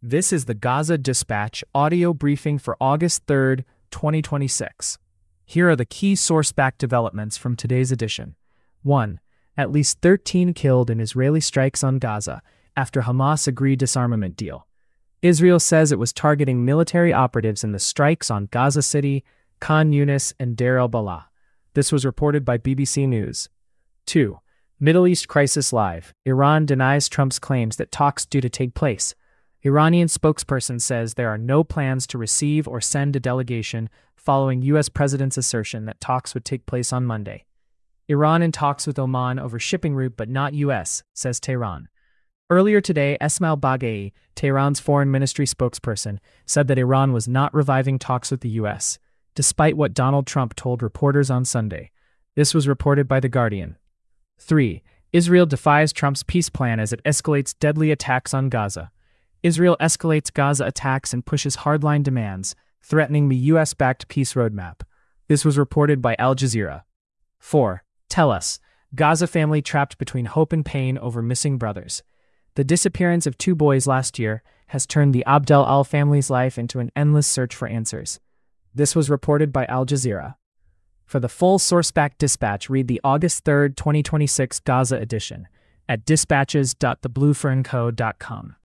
This is the Gaza Dispatch audio briefing for August 3, 2026. Here are the key source-backed developments from today's edition. 1. At least 13 killed in Israeli strikes on Gaza after Hamas agreed disarmament deal. Israel says it was targeting military operatives in the strikes on Gaza City, Khan Yunis, and Deir el-Balah. This was reported by BBC News. 2. Middle East Crisis Live. Iran denies Trump's claims that talks due to take place. Iranian spokesperson says there are no plans to receive or send a delegation following U.S. president's assertion that talks would take place on Monday. Iran in talks with Oman over shipping route but not U.S., says Tehran. Earlier today, Esmail Baghei, Tehran's foreign ministry spokesperson, said that Iran was not reviving talks with the U.S., despite what Donald Trump told reporters on Sunday. This was reported by The Guardian. 3. Israel defies Trump's peace plan as it escalates deadly attacks on Gaza. Israel escalates Gaza attacks and pushes hardline demands, threatening the U.S.-backed peace roadmap. This was reported by Al Jazeera. 4. Tell us. Gaza family trapped between hope and pain over missing brothers. The disappearance of 2 boys last year has turned the Abdel Al family's life into an endless search for answers. This was reported by Al Jazeera. For the full source-backed dispatch, read the August 3, 2026 Gaza edition at dispatches.thebluefernco.com.